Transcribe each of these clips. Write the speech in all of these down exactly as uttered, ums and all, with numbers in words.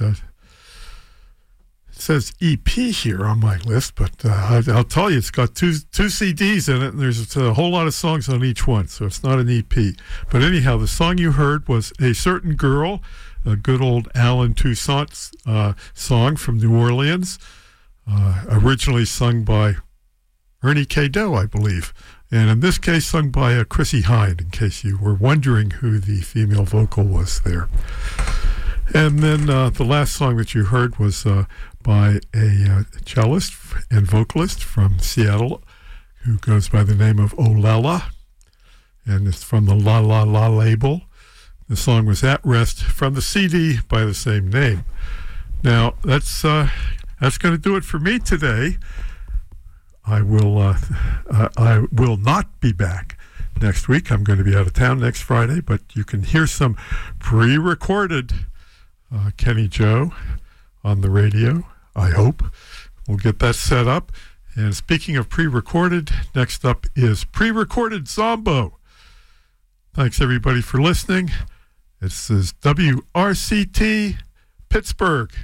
uh, it says E P here on my list, but uh, I, I'll tell you, it's got two two C Ds in it, and there's a whole lot of songs on each one, so it's not an E P. But anyhow, the song you heard was A Certain Girl, a good old Alan Toussaint uh, song from New Orleans, uh, originally sung by Ernie K. Doe, I believe. And in this case, sung by uh, Chrissie Hynde, in case you were wondering who the female vocal was there. And then uh, the last song that you heard was uh, by a uh, cellist and vocalist from Seattle who goes by the name of Olala, and it's from the La La La label. The song was At Rest from the C D by the same name. Now, that's, uh, that's going to do it for me today. I will uh, uh, I will not be back next week. I'm going to be out of town next Friday, but you can hear some pre-recorded uh, Kenny Joe on the radio, I hope. We'll get that set up. And speaking of pre-recorded, next up is pre-recorded Zombo. Thanks, everybody, for listening. This is W R C T Pittsburgh.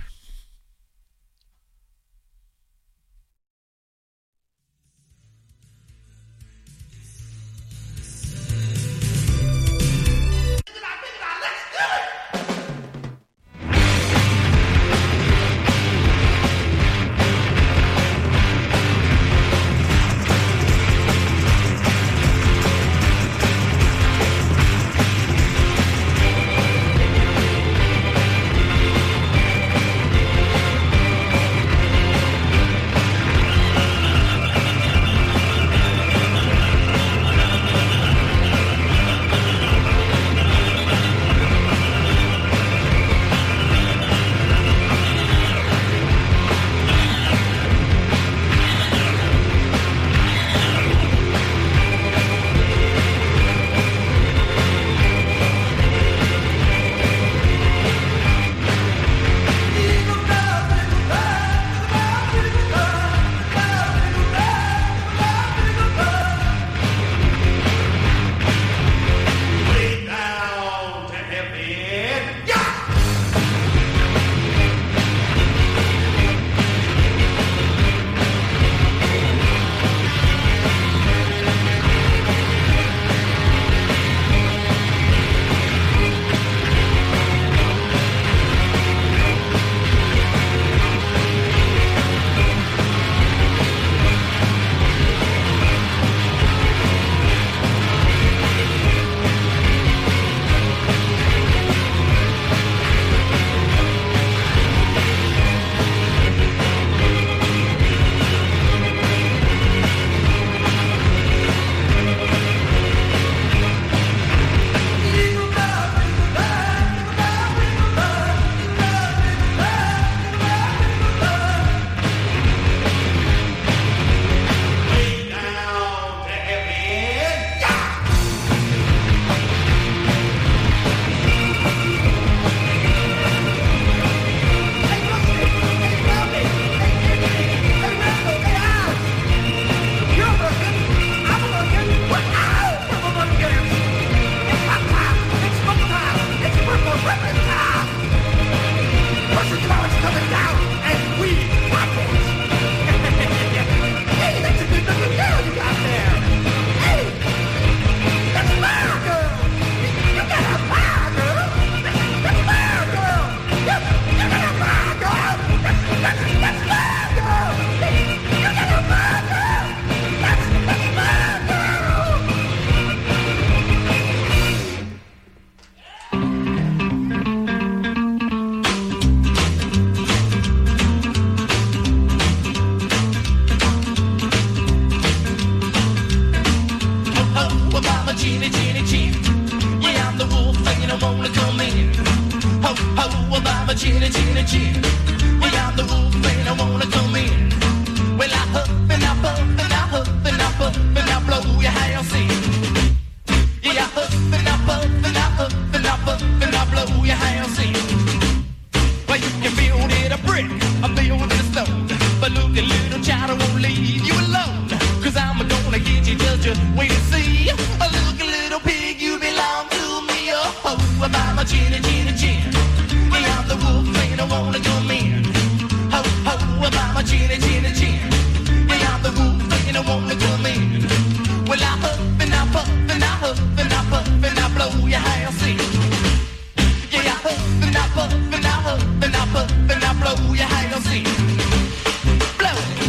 Gina, Gina, Gina. Well, I'm the wolf, ain't no wanna come in. Ho, ho, about my chinny, chinny, chin. Yeah, I'm the wolf and I wanna come in. Well, I huff and I puff and I huff and I puff and I blow your house in. Yeah, I huff and I puff and I huff and I puff and I blow your house in. Blow it.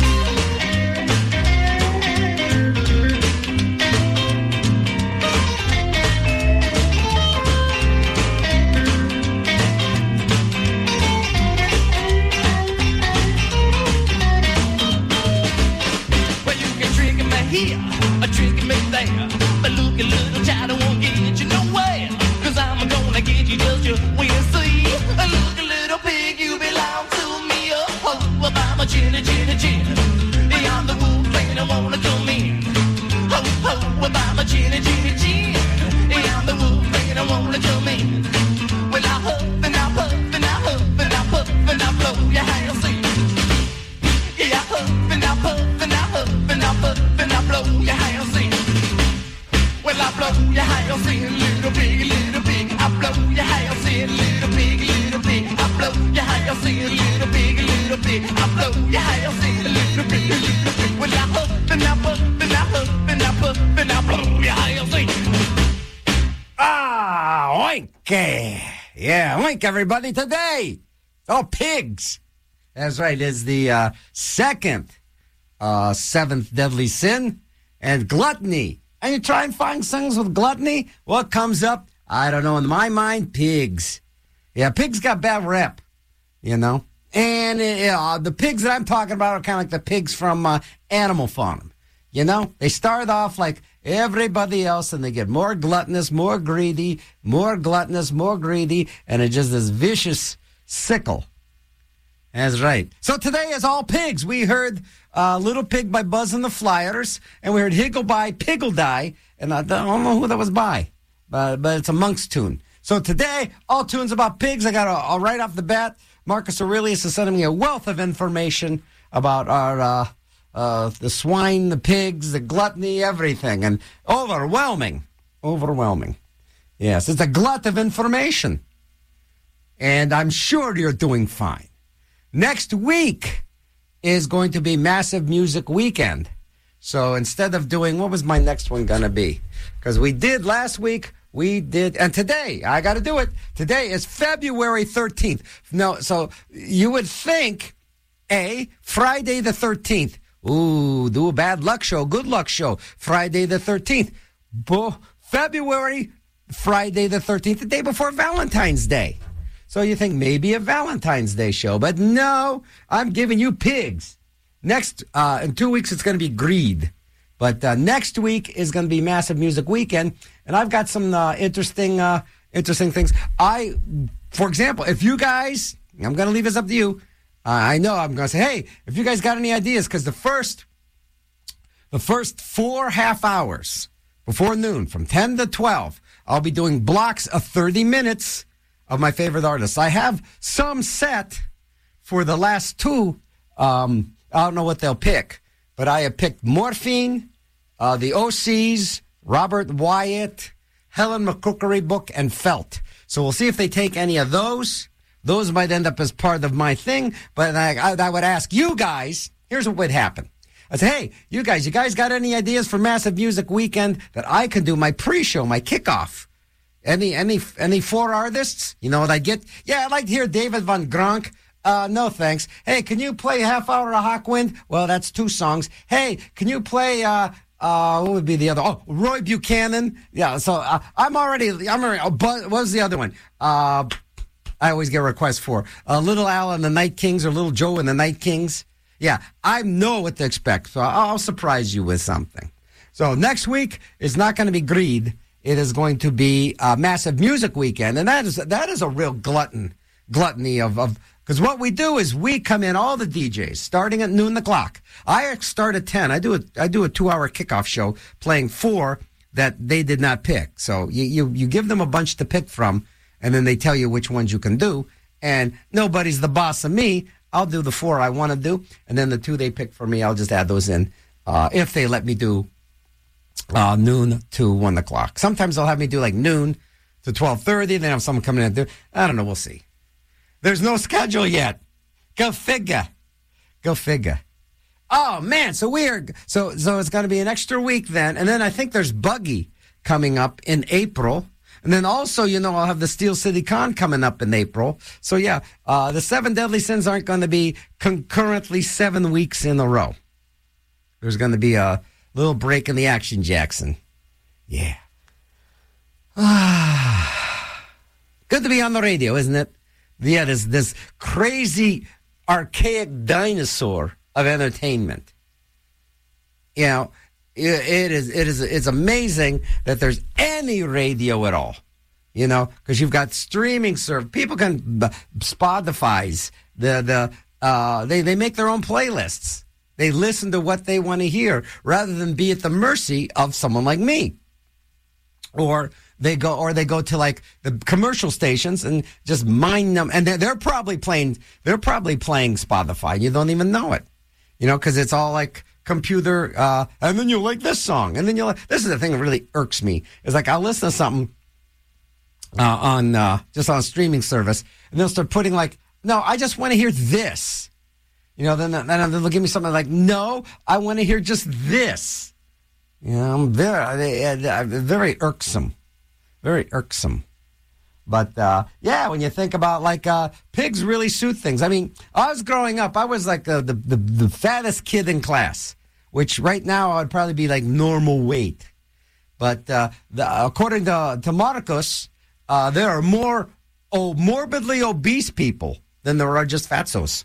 Here, a trick me there, but look a little child, I won't get you nowhere, cause I'm gonna get you just you wait and see. Look a little pig, you belong to me, oh, oh, about my chinny, chinny, chin. Yeah, I'm the wolf and I wanna come in. Oh, oh, about my chinny, chinny, chin. Yeah, I'm the wolf and I wanna come in. Well, I huff and I puff and I huff and I puff and I blow your house in. Yeah, I huff and I puff and I huff and I puff and I blow your house in. Well, I blow your house in, little pig, little pig. I blow your house in, little pig, little pig. I blow your house in, little pig, little pig. I blow your house in, little pig, little pig. Well, I huff and I puff and I huff and I puff and I blow your house in. Ah, oink. Yeah, oink, everybody, today. Oh, pigs. That's right, it's the uh, second uh, seventh deadly sin, and gluttony. And you try and find things with gluttony, what comes up? I don't know, in my mind, pigs. Yeah, pigs got bad rep, you know. And uh, the pigs that I'm talking about are kind of like the pigs from uh, Animal Farm. You know, they start off like everybody else, and they get more gluttonous, more greedy, more gluttonous, more greedy, and it's just this vicious sickle. That's right. So today is all pigs. We heard uh, Little Pig by Buzz and the Flyers, and we heard Higgle by Piggle Die, and I don't know who that was by, but, but it's a Monk's tune. So today, all tunes about pigs. I got a, a right off the bat, Marcus Aurelius is sending me a wealth of information about our uh, uh, the swine, the pigs, the gluttony, everything, and overwhelming, overwhelming. Yes, it's a glut of information, and I'm sure you're doing fine. Next week is going to be Massive Music Weekend. So instead of doing, what was my next one going to be? Because we did last week, we did, and today, I got to do it. Today is February thirteenth. No, so you would think, A, Friday the thirteenth. Ooh, do a bad luck show, good luck show. Friday the thirteenth. Bo- February, Friday the thirteenth, the day before Valentine's Day. So you think maybe a Valentine's Day show, but no, I'm giving you pigs. Next, uh, in two weeks, it's going to be greed. But uh, next week is going to be Massive Music Weekend, and I've got some uh, interesting, uh, interesting things. I, for example, if you guys, I'm going to leave this up to you. Uh, I know I'm going to say, hey, if you guys got any ideas, because the first, the first four half hours before noon, from ten to twelve, I'll be doing blocks of thirty minutes. Of my favorite artists. I have some set for the last two. Um, I don't know what they'll pick, but I have picked Morphine, uh, the O Cs, Robert Wyatt, Helen McCrockery Book, and Felt. So we'll see if they take any of those. Those might end up as part of my thing, but I, I, I would ask you guys, here's what would happen. I'd say, hey, you guys, you guys got any ideas for Massive Music Weekend that I can do my pre-show, my kickoff? Any any any four artists? You know what I get? Yeah, I'd like to hear David Van Gronk. Uh, no thanks. Hey, can you play Half Hour of Hawkwind? Well, that's two songs. Hey, can you play, uh, uh, what would be the other? Oh, Roy Buchanan. Yeah, so uh, I'm already, I'm already, oh, what was the other one? Uh, I always get requests for. Uh, Little Al and the Night Kings or Little Joe and the Night Kings. Yeah, I know what to expect, so I'll surprise you with something. So next week is not going to be greed. It is going to be a Massive Music Weekend, and that is that is a real glutton, gluttony of, of because what we do is we come in, all the D Js, starting at noon the clock. I start at ten. I do a, I do a two-hour kickoff show playing four that they did not pick. So you, you, you give them a bunch to pick from, and then they tell you which ones you can do, and nobody's the boss of me. I'll do the four I want to do, and then the two they pick for me, I'll just add those in uh, if they let me do Uh, noon to one o'clock. Sometimes they'll have me do like noon to twelve thirty. Then have someone coming in and do. I don't know. We'll see. There's no schedule yet. Go figure. Go figure. Oh man, so we are so so it's going to be an extra week then, and then I think there's Buggy coming up in April, and then also you know I'll have the Steel City Con coming up in April. So yeah, uh, the Seven Deadly Sins aren't going to be concurrently seven weeks in a row. There's going to be a little break in the action, Jackson. Yeah. Good to be on the radio, isn't it? Yeah, this this crazy archaic dinosaur of entertainment. You know, it, it is it is it's amazing that there's any radio at all. You know, because you've got streaming serve. People can Spotify's the the uh, they they make their own playlists. They listen to what they want to hear rather than be at the mercy of someone like me. Or they go, or they go to like the commercial stations and just mine them, and they're, they're probably playing. They're probably playing Spotify. You don't even know it, you know, because it's all like computer. Uh, and then you like this song, and then you like this is the thing that really irks me. Is like I'll listen to something uh, on uh, just on a streaming service, and they'll start putting like, no, I just want to hear this, you know. Then then they'll give me something like, no, I want to hear just this. You know, I'm very, very irksome. Very irksome. But, uh, yeah, when you think about, like, uh, pigs really suit things. I mean, I was growing up, I was, like, the, the, the, the fattest kid in class, which right now I would probably be, like, normal weight. But uh, the, according to, to Marcus, uh, there are more oh, morbidly obese people than there are just fatsos.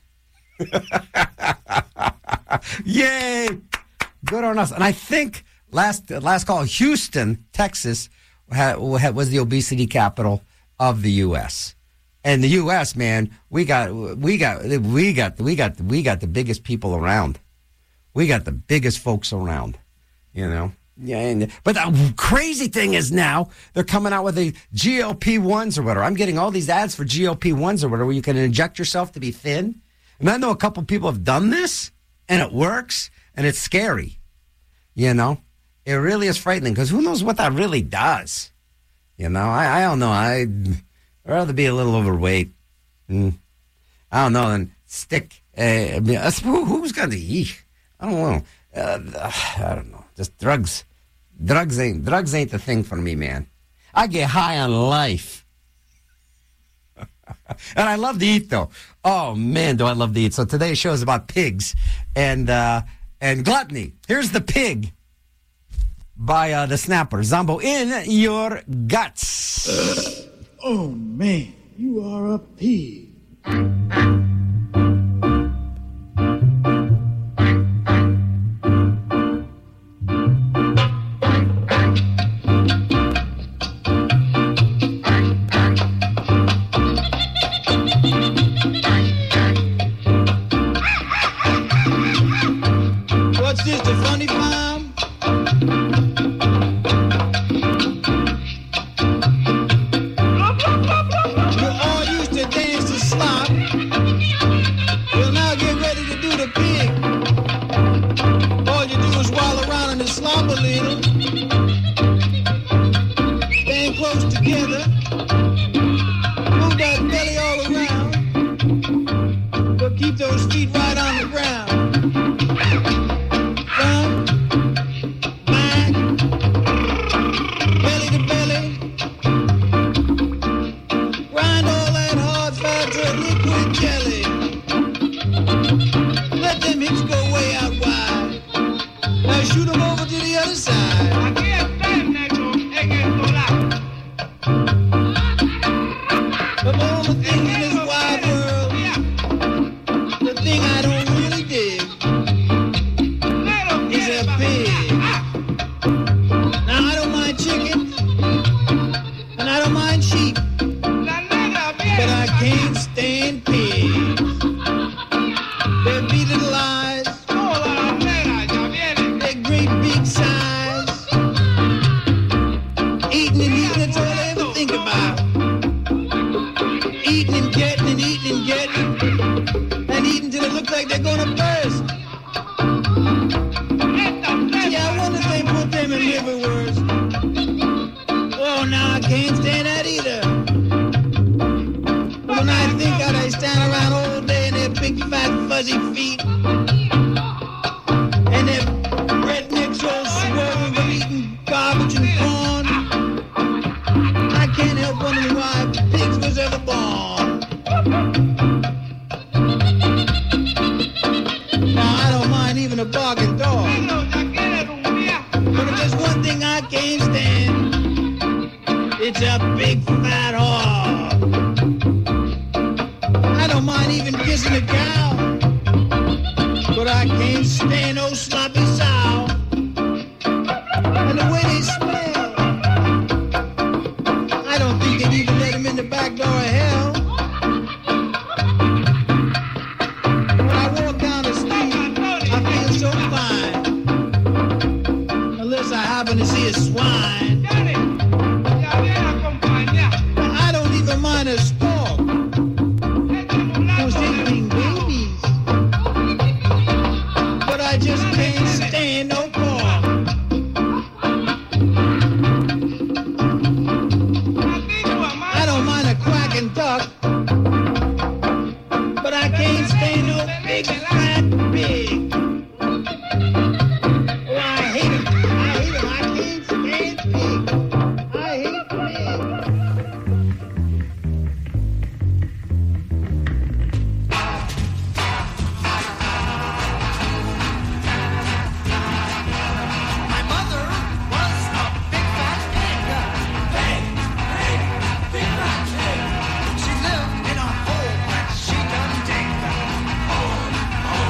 Yay! Good on us. And I think... Last last call, Houston, Texas, ha, ha, was the obesity capital of the U S And the U S, man, we got we got we got we got we got the biggest people around. We got the biggest folks around, you know. Yeah, and, but the crazy thing is now they're coming out with the G L P ones or whatever. I'm getting all these ads for G L P ones or whatever, where you can inject yourself to be thin. And I know a couple people have done this, and it works, and it's scary, you know. It really is frightening because who knows what that really does? You know, I, I don't know. I'd rather be a little overweight. Mm. I don't know. And stick. Uh, who, who's going to eat? I don't know. Uh, I don't know. Just drugs. Drugs ain't drugs ain't the thing for me, man. I get high on life. And I love to eat, though. Oh, man, do I love to eat. So today's show is about pigs and, uh, and gluttony. Here's the pig. By uh, the Snapper. Zombo in your guts. Uh, oh, man, you are a pig. What's this, the funny farm? big fat fuzzy feet. And their rednecks all swollen from eating garbage and corn. I can't help wondering why pigs was ever born. Now I don't mind even a barking dog. But if there's one thing I can't stand, it's a big fat hog. I don't mind even kissing a cow, but I can't stand no sloppy sow. And the way they smell, I don't think they'd even let him in the back door of hell. When I walk down the street, I feel so fine, unless I happen to see a swine. I don't even mind a stork, 'cause they bring babies. But I just can't stand no pork. I don't mind a quacking duck, but I can't stand no big fat pig. Oh, I hate him. I hate him. I can't stand pig. I hate pig. My mother was a big fat pig. Pig, pig, big fat pig. She lived in a hole that she done dig. Hole, hole.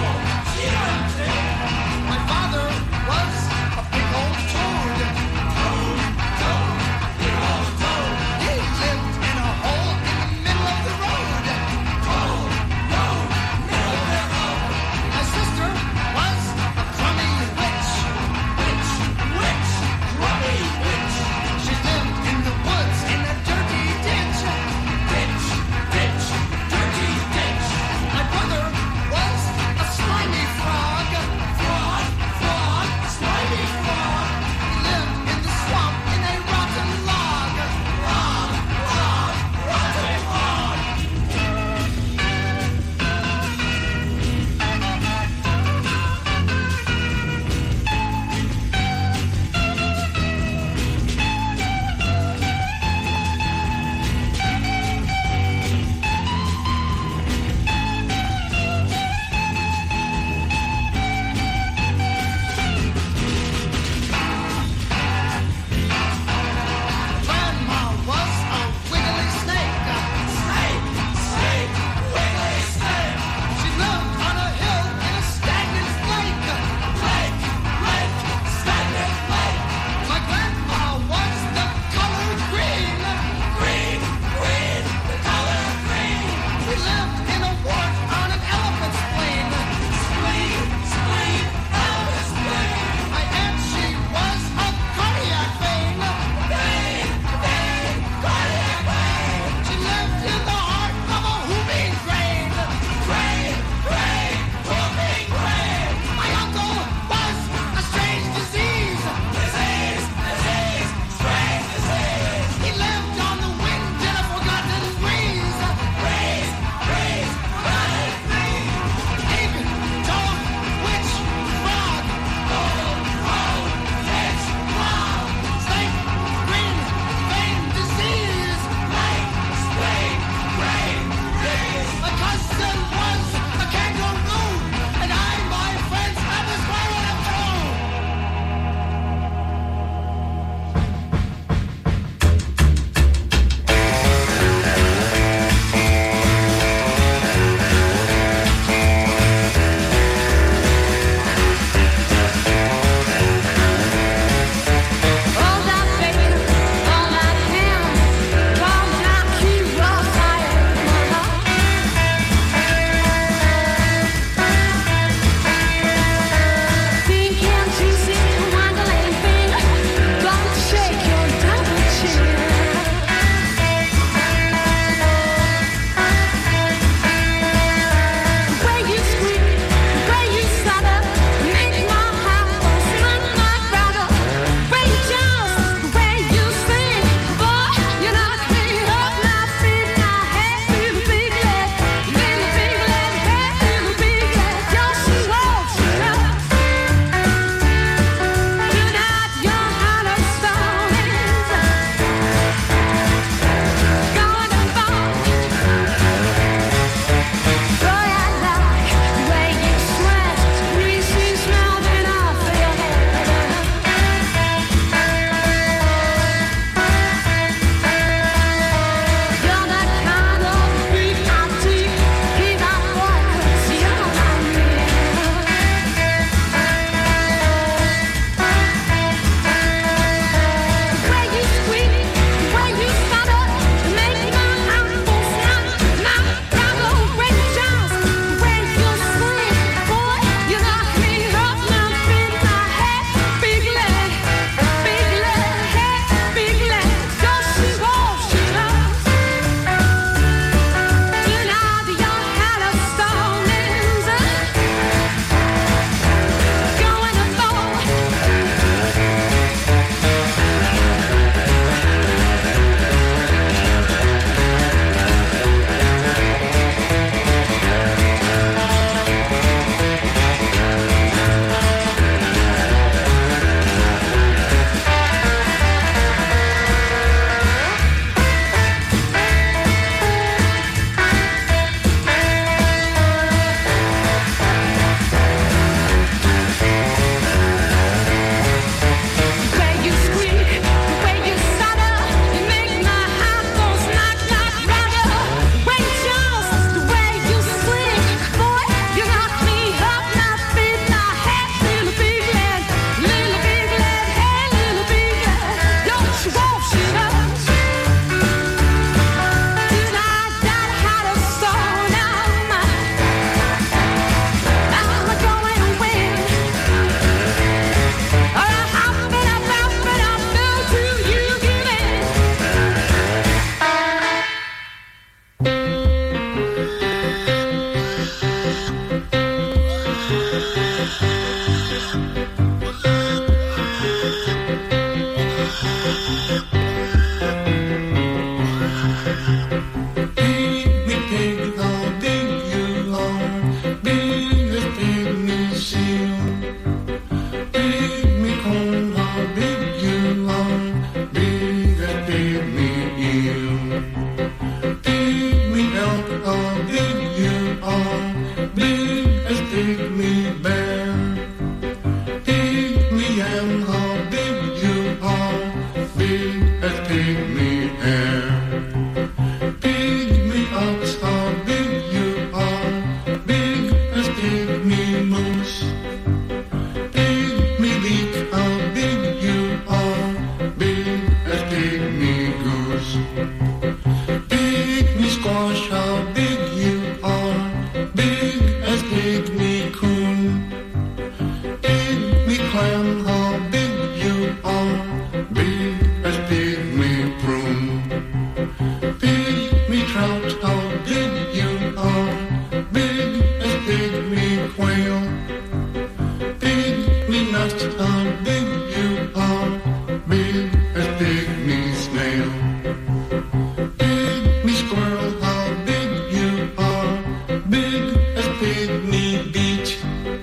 as Pygmy Beach.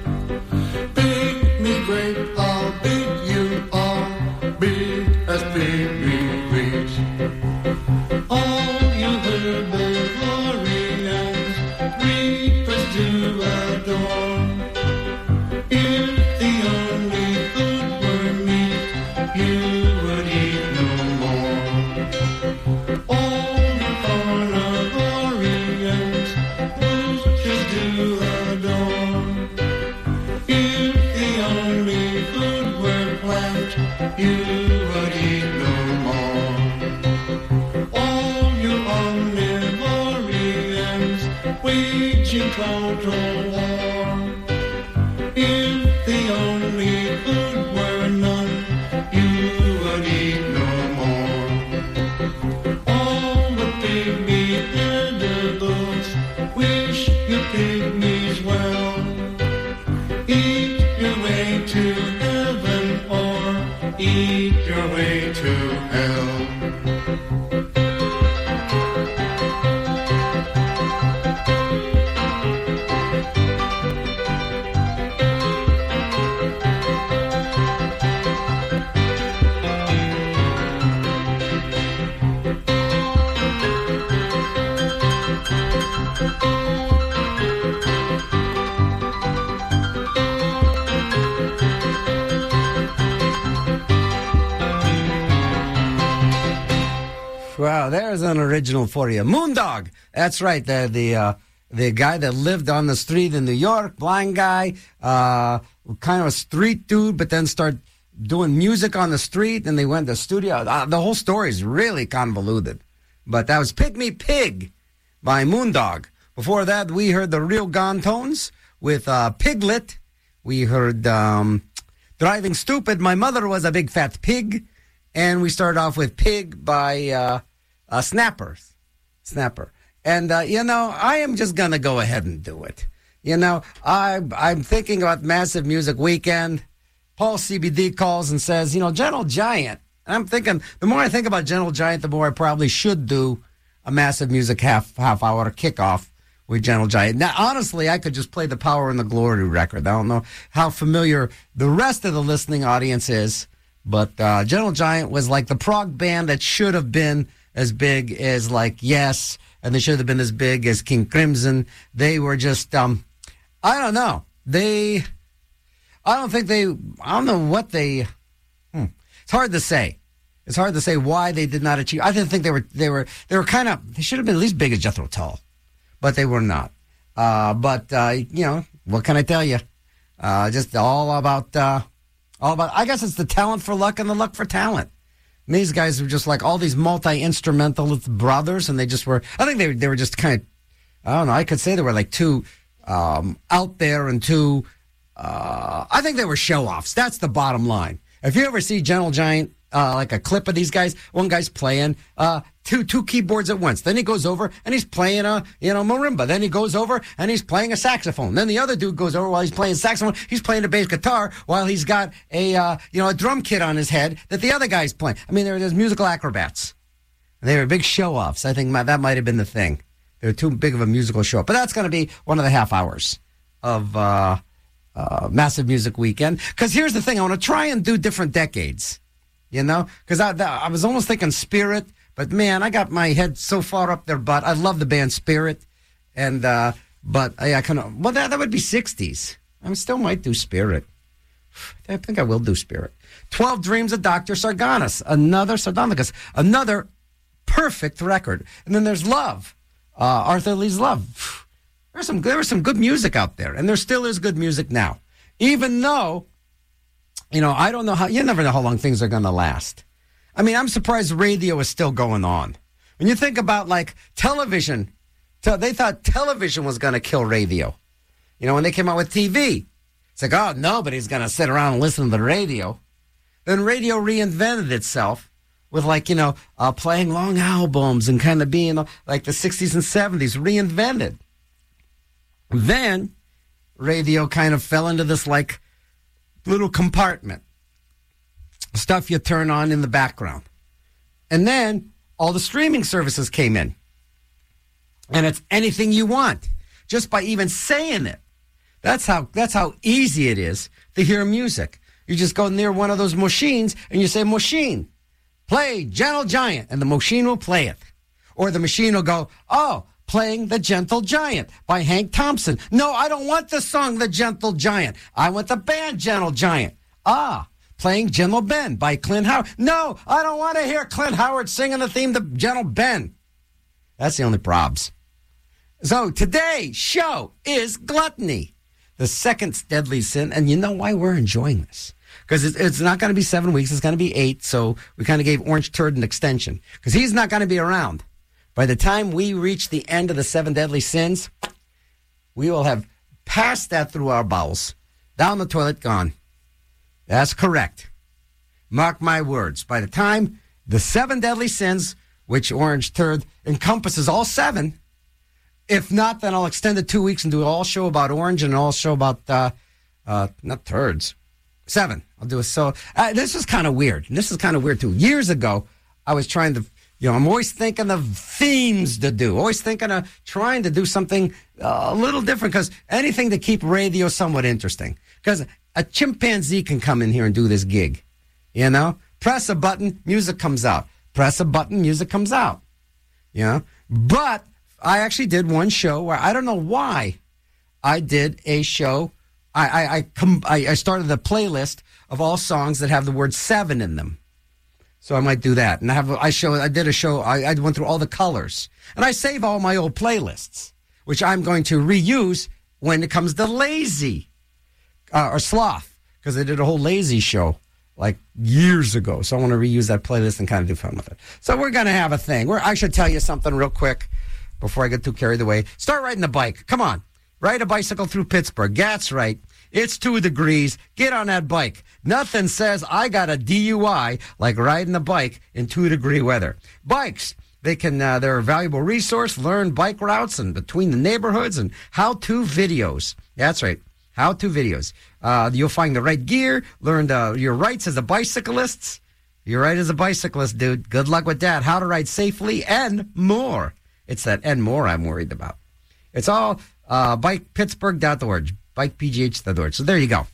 Pygmy great, how big you are, big as Pygmy Beach. All you Herbivorians, reapers to adore. If the only food were meat, you would eat no more. All you carnivorians, roosters to adore. If the only food were plant, you would eat no more. All you omnivorians, waging total war. If the only food were none, you would eat no more. All the pygmy edibles wish you pygmies well. Eat your way to heaven or eat your way to hell. Wow, there's an original for you. Moondog. That's right. The the uh, the guy that lived on the street in New York, blind guy, uh, kind of a street dude, but then started doing music on the street, and they went to the studio. Uh, the whole story is really convoluted. But that was Pygmy Pig by Moondog. Before that, we heard the Real Gone Tones with uh, Piglet. We heard um, Driving Stupid. My Mother Was a Big Fat Pig. And we started off with Pig by uh, uh, Snappers. Snapper. And, uh, you know, I am just going to go ahead and do it. You know, I, I'm thinking about Massive Music Weekend. Paul C B D calls and says, you know, Gentle Giant. And I'm thinking, the more I think about Gentle Giant, the more I probably should do a Massive Music half, half hour kickoff with Gentle Giant. Now, honestly, I could just play the Power and the Glory record. I don't know how familiar the rest of the listening audience is. But uh, Gentle Giant was like the prog band that should have been as big as like Yes, and they should have been as big as King Crimson. They were just, um, I don't know. They, I don't think they, I don't know what they, hmm. It's hard to say. It's hard to say why they did not achieve. I didn't think they were, they were, they were kind of, they should have been at least big as Jethro Tull, but they were not. Uh, but, uh, you know, what can I tell you? Uh, just all about, uh, All about, I guess it's the talent for luck and the luck for talent. And these guys were just like all these multi-instrumentalist brothers, and they just were, I think they, they were just kind of, I don't know, I could say they were like too um, out there and too, uh, I think they were show-offs. That's the bottom line. If you ever see Gentle Giant, uh, like a clip of these guys, one guy's playing uh, two two keyboards at once. Then he goes over and he's playing a, you know, marimba. Then he goes over and he's playing a saxophone. Then the other dude goes over while he's playing saxophone. He's playing a bass guitar while he's got a, uh, you know, a drum kit on his head that the other guy's playing. I mean, they're just musical acrobats. They were big show-offs. I think that might have been the thing. They were too big of a musical show. But that's going to be one of the half hours of uh, uh, Massive Music Weekend. Because here's the thing. I want to try and do different decades. You know, because I, I was almost thinking Spirit, but man, I got my head so far up their butt. I love the band Spirit, and uh, but I, I kind of well that that would be sixties. I still might do Spirit. I think I will do Spirit. Twelve Dreams of Doctor Sardonicus, another Sardonicus, another perfect record. And then there's Love, uh, Arthur Lee's Love. There's some there was some good music out there, and there still is good music now, even though. You know, I don't know how, you never know how long things are going to last. I mean, I'm surprised radio is still going on. When you think about, like, television, te- they thought television was going to kill radio. You know, when they came out with T V, it's like, oh, nobody's going to sit around and listen to the radio. Then radio reinvented itself with, like, you know, uh, playing long albums and kind of being, uh, like, the sixties and seventies, reinvented. Then radio kind of fell into this, like, little compartment, stuff you turn on in the background. And then all the streaming services came in. And it's anything you want. just by even saying it. That's how that's how easy it is to hear music. You just go near one of those machines and you say, machine, play Gentle Giant, and the machine will play it. Or the machine will go, oh, playing The Gentle Giant by Hank Thompson. No, I don't want the song The Gentle Giant. I want the band Gentle Giant. Ah, playing Gentle Ben by Clint Howard. No, I don't want to hear Clint Howard singing the theme to Gentle Ben. That's the only probs. So today's show is gluttony, the second deadly sin. And you know why we're enjoying this? Because it's, it's not going to be seven weeks. It's going to be eight. So we kind of gave Orange Turd an extension because he's not going to be around. By the time we reach the end of the seven deadly sins, we will have passed that through our bowels, down the toilet, gone. That's correct. Mark my words. By the time the seven deadly sins, which Orange Turd encompasses all seven, if not, then I'll extend it two weeks and do an all show about orange and an all show about, uh, uh, not turds, seven. I'll do a so. Uh, this is kind of weird. This is kind of weird, too. Years ago, I was trying to, you know, I'm always thinking of themes to do, always thinking of trying to do something uh, a little different, because anything to keep radio somewhat interesting. Because a chimpanzee can come in here and do this gig, you know? Press a button, music comes out. Press a button, music comes out, you know? But I actually did one show where I don't know why I did a show. I I I, com- I I started a playlist of all songs that have the word seven in them. So I might do that. And I have I show I did a show. I, I went through all the colors, and I save all my old playlists, which I'm going to reuse when it comes to lazy uh, or sloth, because I did a whole lazy show like years ago. So I want to reuse that playlist and kind of do fun with it. So we're going to have a thing. We're, I should tell you something real quick before I get too carried away. Start riding a bike. Come on. Ride a bicycle through Pittsburgh. That's right. It's two degrees. Get on that bike. Nothing says I got a D U I like riding a bike in two degree weather. Bikes, they can, uh, they're a valuable resource. Learn bike routes and between the neighborhoods and how-to videos. That's right. How-to videos. Uh, you'll find the right gear. Learn the, your rights as a bicyclist. You're right as a bicyclist, dude. Good luck with that. How to ride safely and more. It's that and more I'm worried about. It's all uh, bike pittsburgh dot org, bike p g h dot org. So there you go.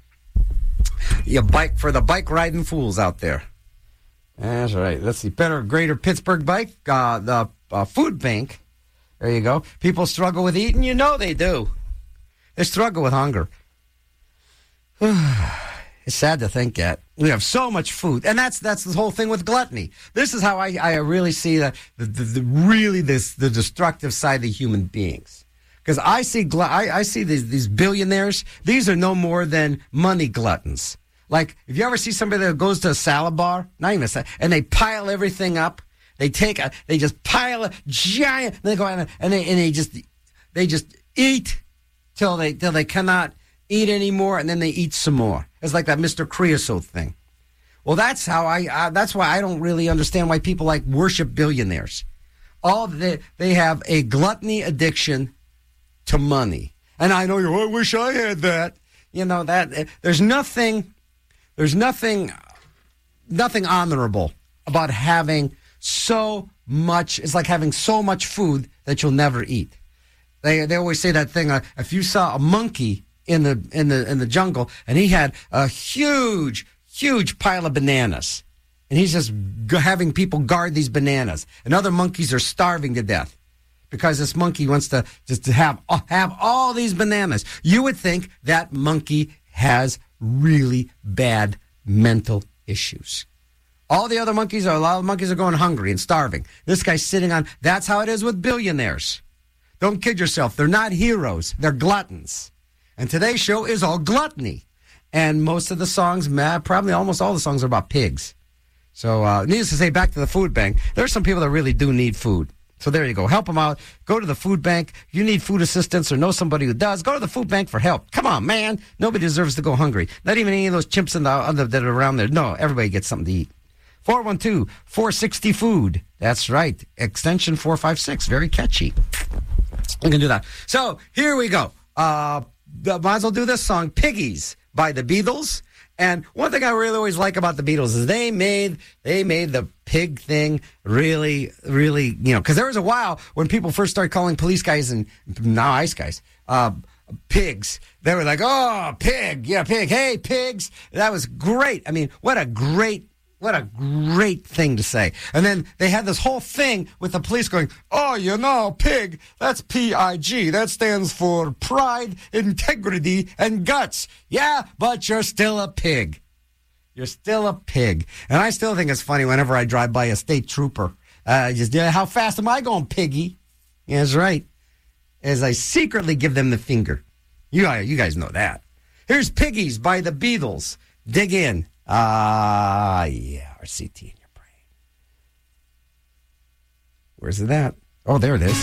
You bike for the bike riding fools out there. That's right. Let's see. Better, Greater Pittsburgh Bike, uh, the uh, food bank. There you go. People struggle with eating. You know they do. They struggle with hunger. It's sad to think that we have so much food, and that's that's the whole thing with gluttony. This is how I, I really see the, the, the, the really this the destructive side of human beings. Because I see gl- I, I see these these billionaires. These are no more than money gluttons. Like if you ever see somebody that goes to a salad bar, not even a salad, and they pile everything up. They take a they just pile a giant. And they go and they and they just they just eat till they till they cannot eat anymore, and then they eat some more. It's like that Mister Creosote thing. Well, that's how I. Uh, that's why I don't really understand why people like worship billionaires. All they they have a gluttony addiction to money, and I know you. I wish I had that. You know that uh, there's nothing, there's nothing, nothing honorable about having so much. It's like having so much food that you'll never eat. They they always say that thing. Uh, if you saw a monkey in the in the in the jungle, and he had a huge, huge pile of bananas, and he's just g- having people guard these bananas, and other monkeys are starving to death because this monkey wants to just to have uh, have all these bananas. You would think that monkey has really bad mental issues. All the other monkeys are a lot of monkeys are going hungry and starving. This guy's sitting on. That's how it is with billionaires. Don't kid yourself. They're not heroes. They're gluttons. And today's show is all gluttony. And most of the songs, probably almost all the songs are about pigs. So uh, needless to say, back to the food bank, there's some people that really do need food. So there you go. Help them out. Go to the food bank. If you need food assistance or know somebody who does, go to the food bank for help. Come on, man. Nobody deserves to go hungry. Not even any of those chimps in the, other that are around there. No, everybody gets something to eat. four one two, four six zero, food. That's right. Extension four five six. Very catchy. You can do that. So here we go. Uh... Might as well do this song, Piggies, by the Beatles. And one thing I really always like about the Beatles is they made they made the pig thing really, really, you know, because there was a while when people first started calling police guys and now ice guys uh, pigs. They were like, oh, pig, yeah, pig, hey, pigs. That was great. I mean, what a great What a great thing to say. And then they had this whole thing with the police going, oh, you know, pig, that's P I G. That stands for pride, integrity, and guts. Yeah, but you're still a pig. You're still a pig. And I still think it's funny whenever I drive by a state trooper. Uh, just, yeah, how fast am I going, piggy? Yeah, that's right. As I secretly give them the finger. You, you guys know that. Here's Piggies by the Beatles. Dig in. Ah, uh, yeah, R C T in your brain. Where's it at? Oh, there it is.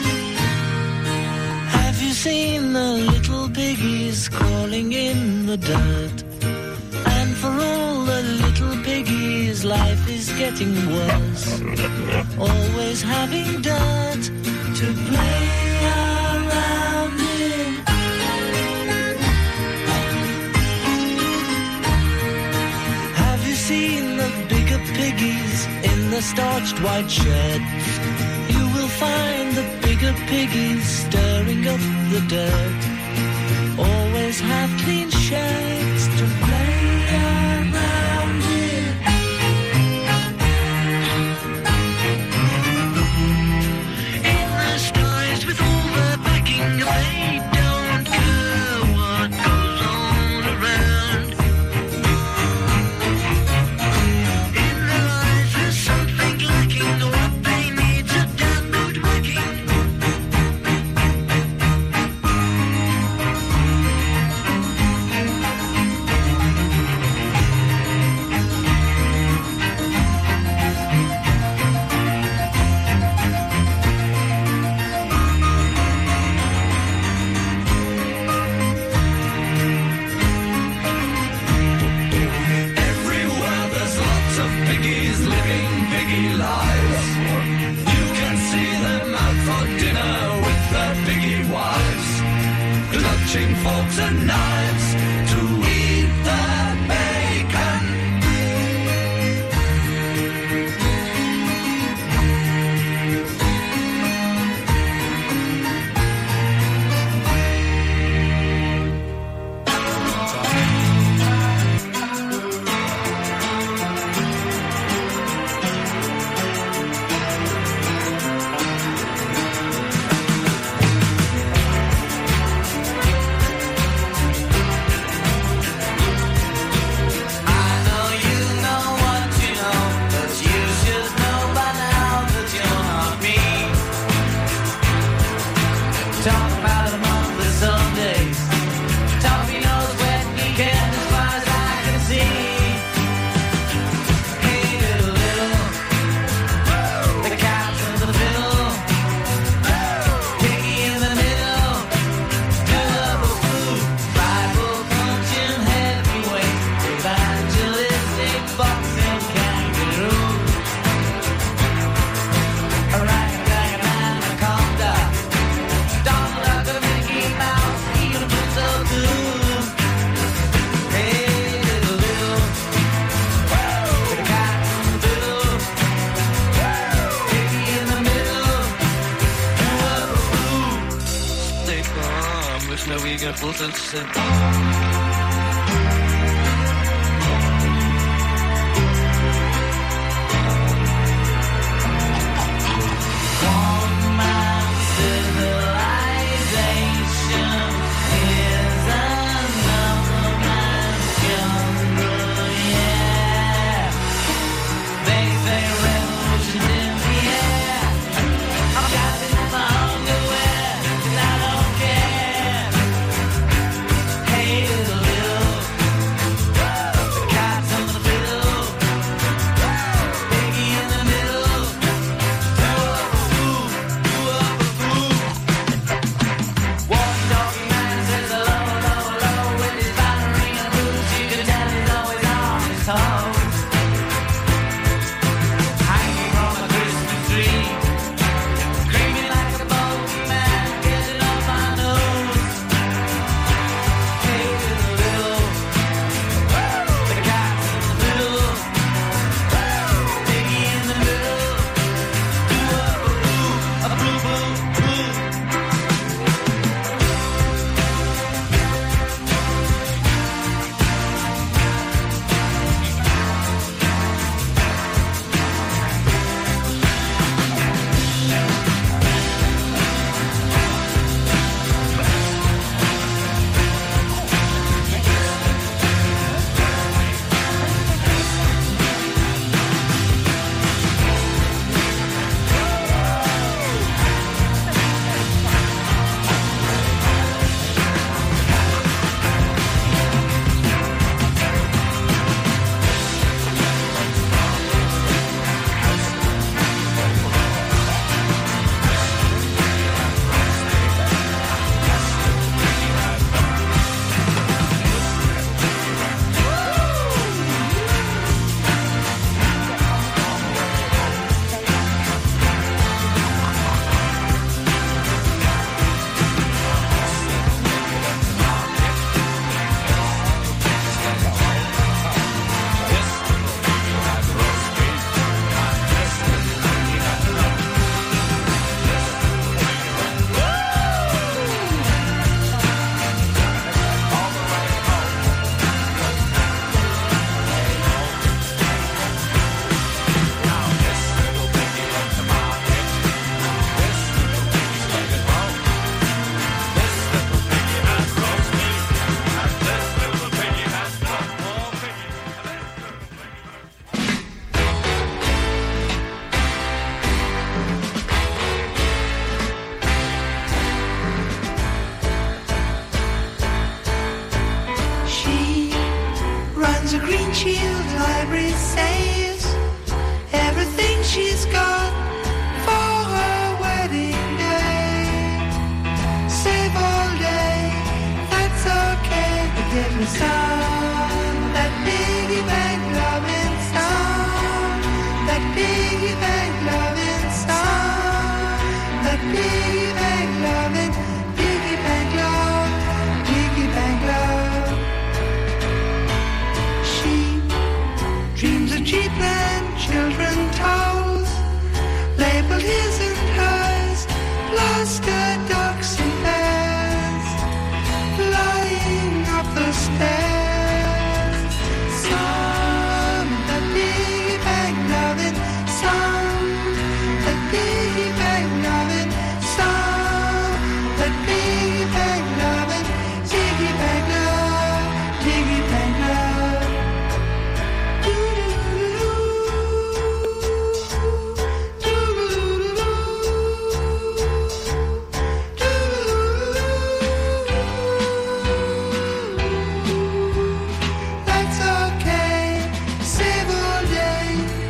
Have you seen the little piggies crawling in the dirt? And for all the little piggies, life is getting worse. Always having dirt to play around in. Seen the bigger piggies in the starched white sheds. You will find the bigger piggies stirring up the dirt. Always have clean sheds to play around in. In the skies with all the packing, they don't care what goes on around. Forks and knives to eat the bacon. Hey, Dreams of green shield library saves everything she's got for her wedding day. Save all day, that's okay. But give me some, that piggy bank loving song, that piggy bank loving song, that piggy bank loving, piggy bank love, piggy bank love. She dreams of cheap and children toys, labeled his and hers, plaster ducks and pears, flying up the stairs. Some that piggy bank loving, some that piggy bank loving, some that piggy bank loving, piggy bank love, piggy bank love. That's okay, save all day.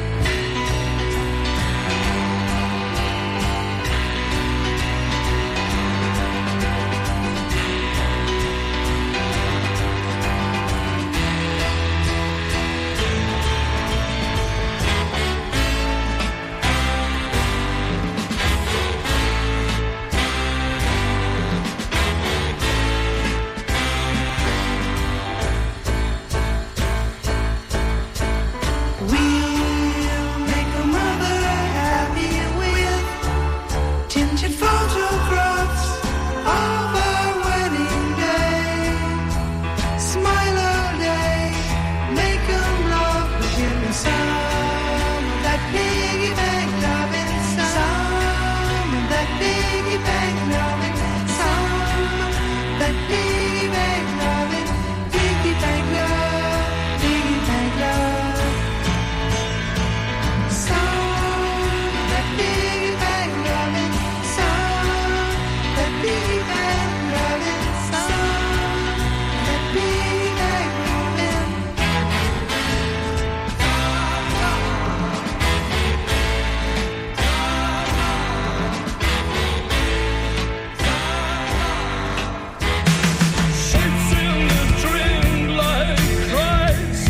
We'll make a mother happy with tinted photographs of our wedding day. Smile all day, make 'em love, but give me some of that piggy bank loving, some of that piggy bank loving, some of that piggy bank loving, piggy bank love, piggy bank love. Some that piggy bank loving, some that piggy bank loving, some that piggy bank loving. Sits in the drink like Christ,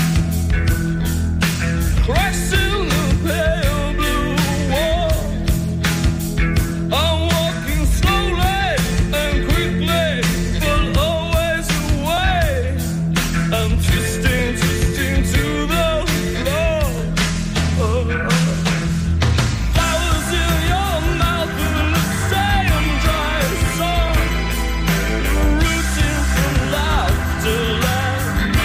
Christ in the pale blue wall. I'm walking slowly and quickly, but always away. I'm twisting, twisting to the floor. Flowers in your mouth in the same dry song, rooting from laughter land.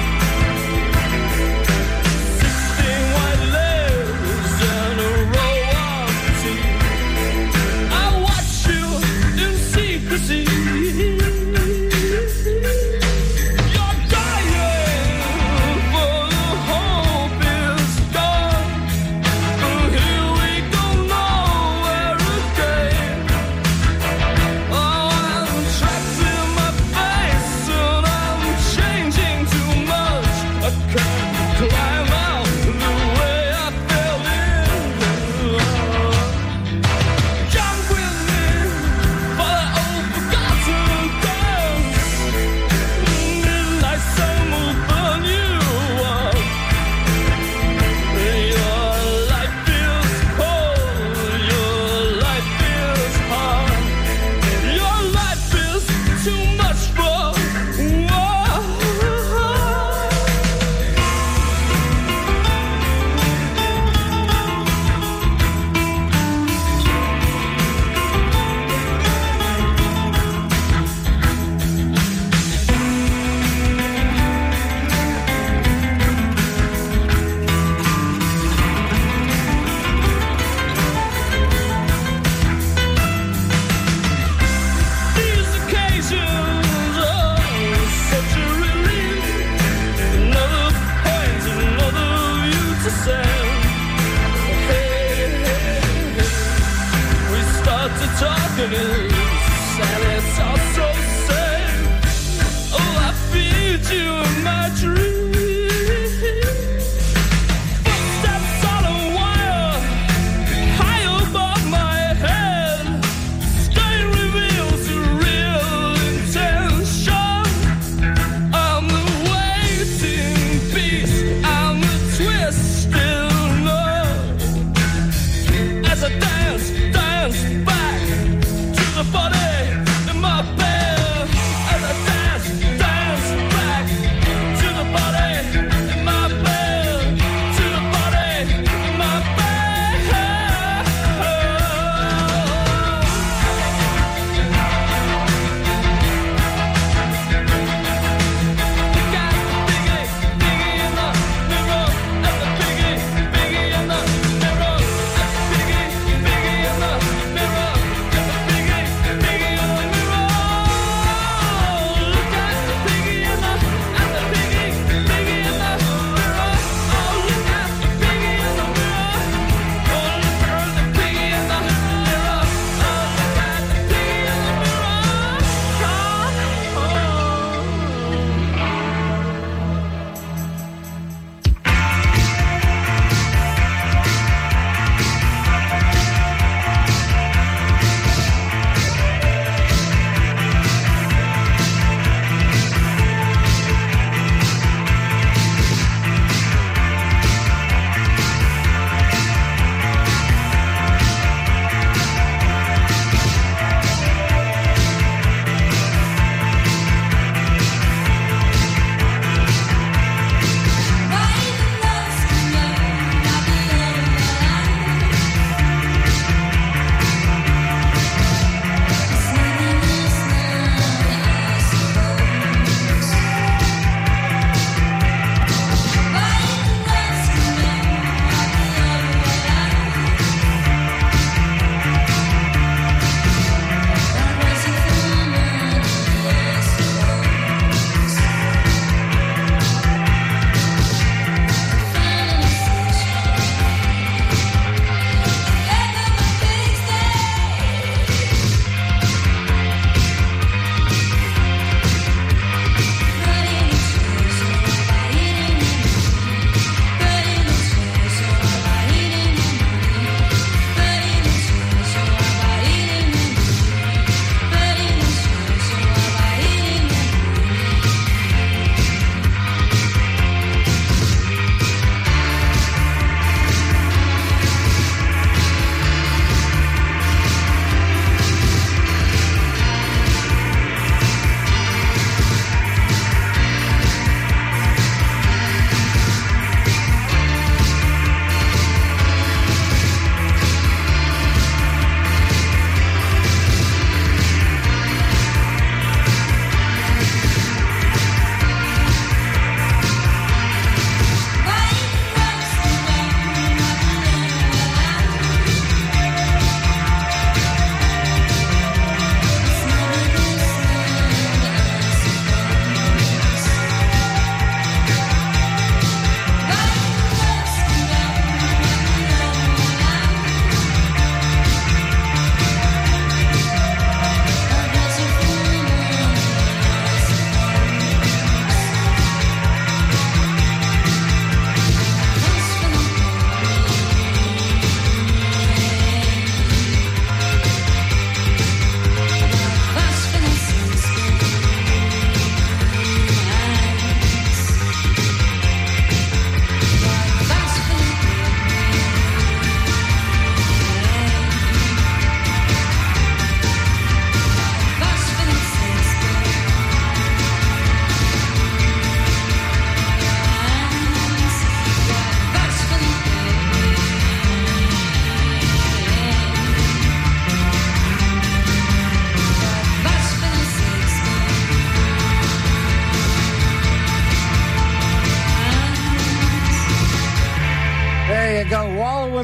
Sixteen white legs and a row of teeth. I watch you in secrecy. You're dying, for the hope is gone. But here we go nowhere again. Oh, I'm trapped in my face and I'm changing too much. I can't climb out the way I fell in. Jump with me for the old forgotten dance. Midnight sun will burn you up. Your life feels cold, your life feels hard, your life is too much for war. These occasions are such a relief. Another point, another view to send. Hey, hey, hey. We start to talk and it's, and it's all so safe. Oh, I feel you in my dreams.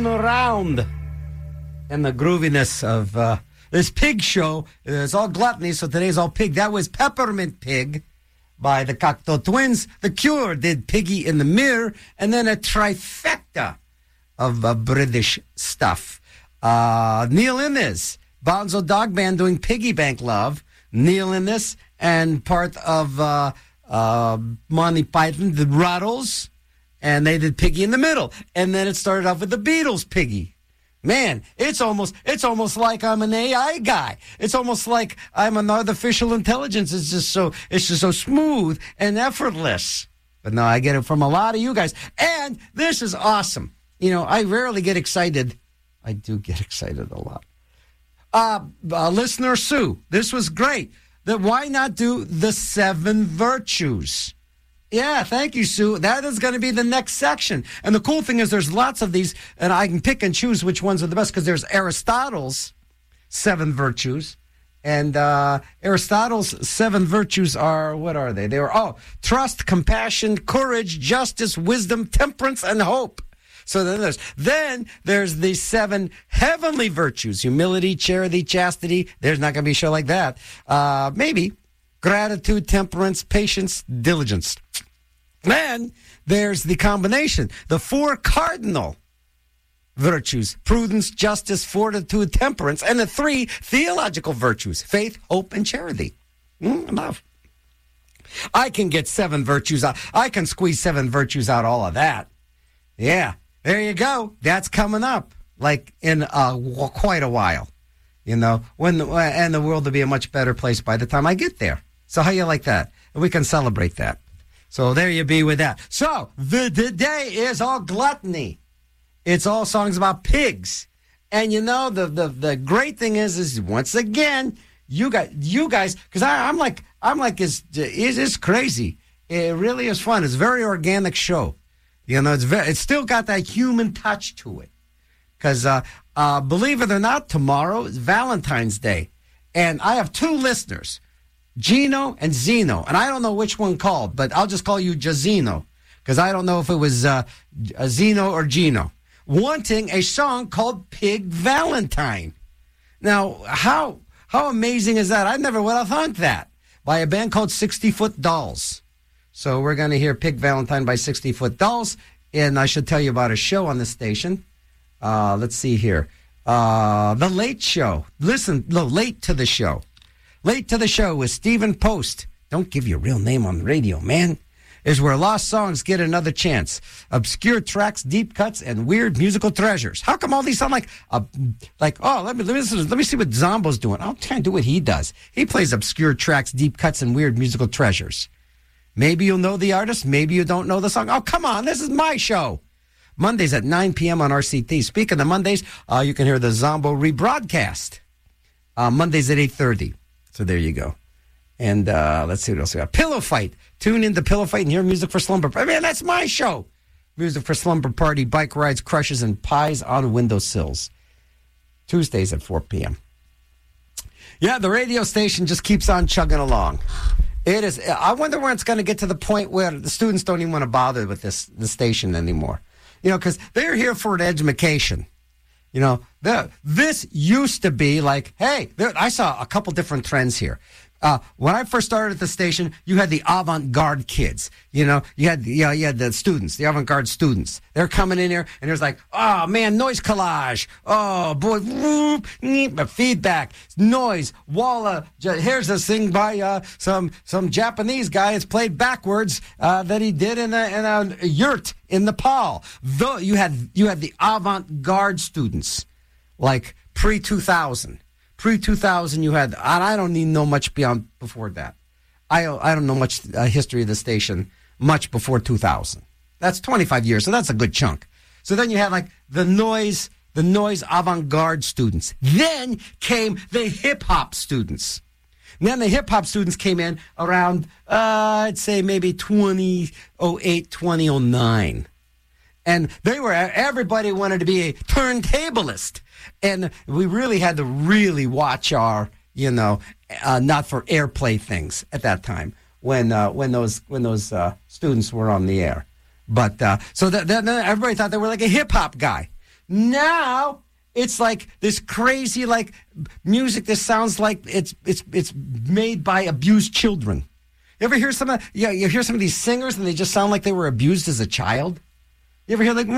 rolling around in the grooviness of uh, this pig show. It's all gluttony, so today's all pig. That was Peppermint Pig by the Cocteau Twins. The Cure did Piggy in the Mirror, and then a trifecta of uh, British stuff. Uh, Neil Innes, Bonzo Dog Band doing Piggy Bank Love. Neil Innes and part of uh, uh, Monty Python, the Rattles, and they did Piggy in the Middle. And then it started off with the Beatles, Piggy. Man, it's almost it's almost like I'm an A I guy. It's almost like I'm an artificial intelligence. It's just so it's just so smooth and effortless. But no, I get it from a lot of you guys. And this is awesome. You know, I rarely get excited. I do get excited a lot. Uh, uh listener Sue, this was great. That why not do the seven virtues? Yeah, thank you, Sue. That is going to be the next section. And the cool thing is there's lots of these, and I can pick and choose which ones are the best, because there's Aristotle's seven virtues. And uh, Aristotle's seven virtues are, what are they? They were, oh, trust, compassion, courage, justice, wisdom, temperance, and hope. So then there's, then there's the seven heavenly virtues: humility, charity, chastity. There's not going to be a show like that. Uh, maybe. Gratitude, temperance, patience, diligence. Then there's the combination, the four cardinal virtues: prudence, justice, fortitude, temperance, and the three theological virtues: faith, hope, and charity. Mm, enough. I can get seven virtues out. I can squeeze seven virtues out, all of that. Yeah, there you go. That's coming up, like in uh, quite a while. You know, when the, and the world will be a much better place by the time I get there. So how you like that? We can celebrate that. So there you be with that. So the, the day is all gluttony. It's all songs about pigs. And you know, the, the, the great thing is, is once again, you guys, you guys, because I'm like, I'm like, it's, it's, it's crazy. It really is fun. It's a very organic show. You know, it's very, it's still got that human touch to it. Because, uh, uh, believe it or not, tomorrow is Valentine's Day. And I have two listeners, Gino and Zeno. And I don't know which one called, but I'll just call you Jazino, because I don't know if it was uh, Zeno or Gino, wanting a song called Pig Valentine. Now, how how amazing is that? I never would have thought that. By a band called sixty foot Dolls. So we're going to hear Pig Valentine by sixty foot Dolls. And I should tell you about a show on the station. Uh, let's see here. Uh, the Late Show. Listen, no, late to the show. Late to the Show with Stephen Post. Don't give your real name on the radio, man. Is where lost songs get another chance. Obscure tracks, deep cuts, and weird musical treasures. How come all these sound like, uh, like oh, let me, let me let me see what Zombo's doing. I'll try and do what he does. He plays obscure tracks, deep cuts, and weird musical treasures. Maybe you'll know the artist. Maybe you don't know the song. Oh, come on. This is my show. Mondays at nine p.m. on R C T. Speaking of Mondays, uh, you can hear the Zombo rebroadcast. Uh, Mondays at eight thirty. So there you go. And uh, let's see what else we got. Pillow Fight. Tune in to Pillow Fight and hear music for slumber. I mean, that's my show. Music for slumber party, bike rides, crushes, and pies on windowsills. Tuesdays at four p.m. Yeah, the radio station just keeps on chugging along. It is. I wonder when it's going to get to the point where the students don't even want to bother with this the station anymore. You know, because they're here for an education. You know, this used to be like, hey, there, I saw a couple different trends here. Uh, when I first started at the station, you had the avant-garde kids. You know, you had, you know, you had the students, the avant-garde students. They're coming in here, and there's like, oh, man, noise collage. Oh, boy, whoop, feedback, noise, walla. Here's this thing by uh, some some Japanese guy. It's played backwards uh, that he did in a, in a yurt in Nepal. Though you had you had the avant-garde students, like pre two thousand. Pre two thousand, you had, and I don't even know much beyond before that. I I don't know much uh, history of the station much before two thousand. That's twenty-five years, so that's a good chunk. So then you had like the noise, the noise avant-garde students. Then came the hip-hop students. And then the hip-hop students came in around, uh, I'd say maybe twenty oh eight, twenty oh nine. And they were, everybody wanted to be a turntablist. And we really had to really watch our, you know, uh, not for airplay things at that time when uh, when those when those uh, students were on the air. But uh, so that, that, everybody thought they were like a hip hop guy. Now it's like this crazy like music that sounds like it's it's it's made by abused children. You ever hear some of yeah, you hear some of these singers and they just sound like they were abused as a child? You ever hear like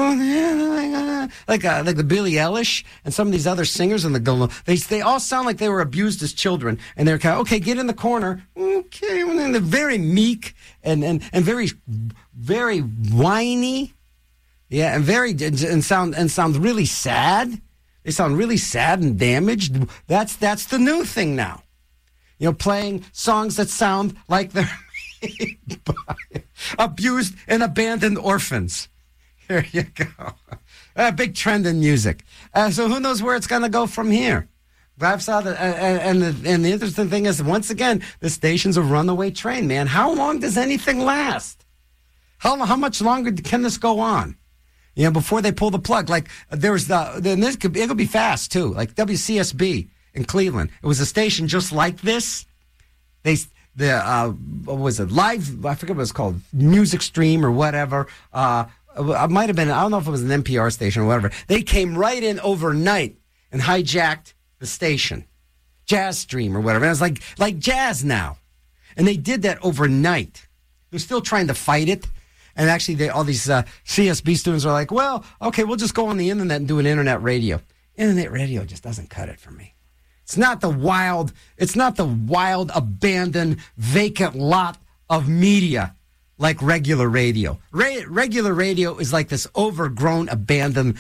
like uh, like the Billie Eilish and some of these other singers and the they they all sound like they were abused as children, and they're kind of okay, get in the corner, okay, and then they're very meek and and and very very whiny, yeah, and very and sound and sound really sad. They sound really sad and damaged. That's that's the new thing now. You know, playing songs that sound like they're made by abused and abandoned orphans. Here you go. A big trend in music. Uh, so who knows where it's going to go from here? But I've saw that, uh, and the and the interesting thing is, once again, the station's a runaway train, man. How long does anything last? How how much longer can this go on? You know, before they pull the plug. Like there was the, then this could it could be fast too. Like W C S B in Cleveland, it was a station just like this. They the uh, what was it? Live? I forget what it was called. Music Stream or whatever. Uh, It might have been, I don't know if it was an N P R station or whatever. They came right in overnight and hijacked the station. Jazz Stream or whatever. And it's like, like jazz now. And they did that overnight. They're still trying to fight it. And actually, they, all these uh, C S B students are like, well, okay, we'll just go on the internet and do an internet radio. Internet radio just doesn't cut it for me. It's not the wild, it's not the wild, abandoned, vacant lot of media like regular radio. Re- regular radio is like this overgrown, abandoned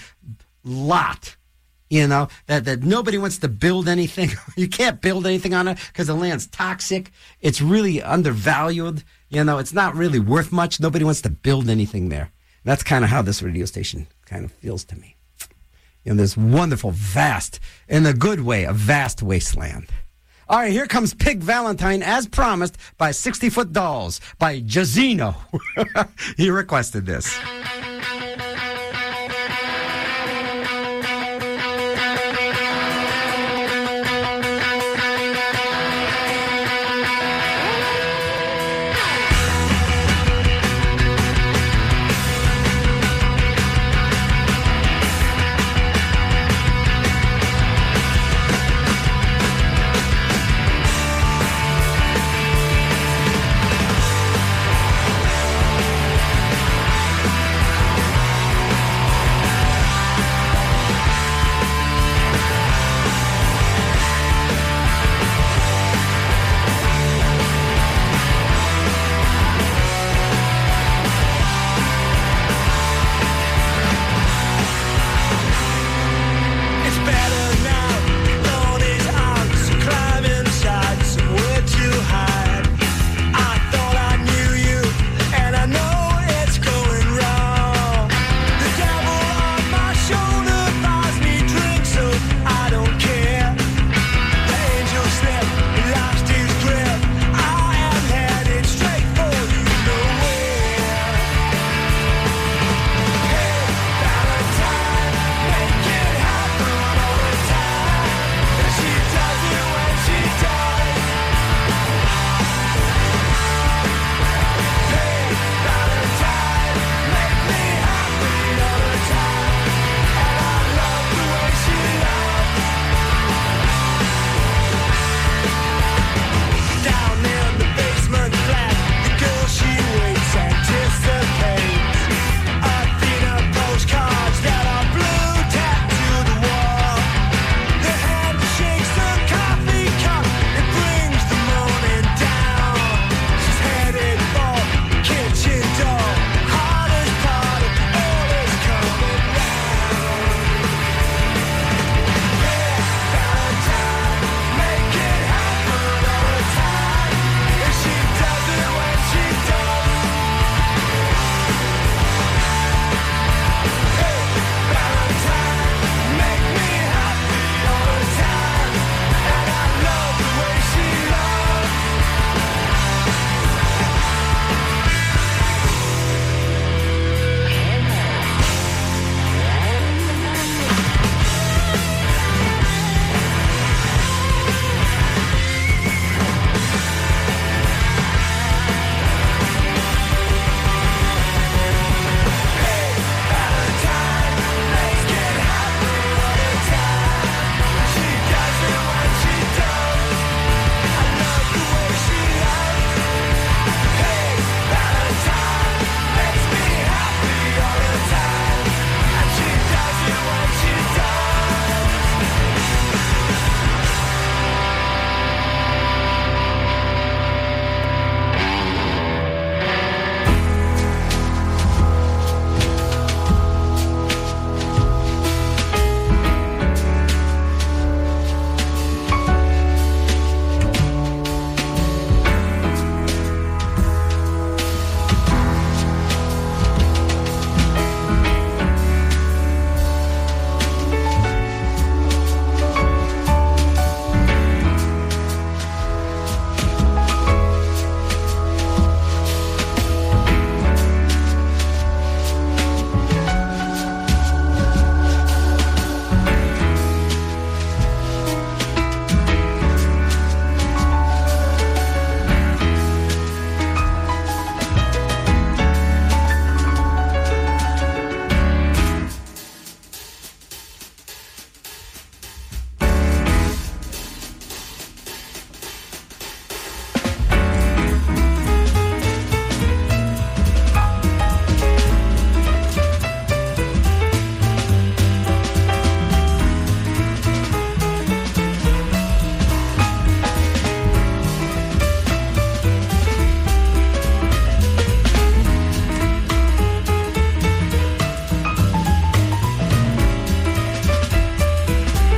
lot, you know, that, that nobody wants to build anything. You can't build anything on it because the land's toxic. It's really undervalued. You know, it's not really worth much. Nobody wants to build anything there. That's kind of how this radio station kind of feels to me. You know, this wonderful, vast, in a good way, a vast wasteland. All right, here comes Pig Valentine, as promised, by sixty-foot Dolls, by Jazino. He requested this.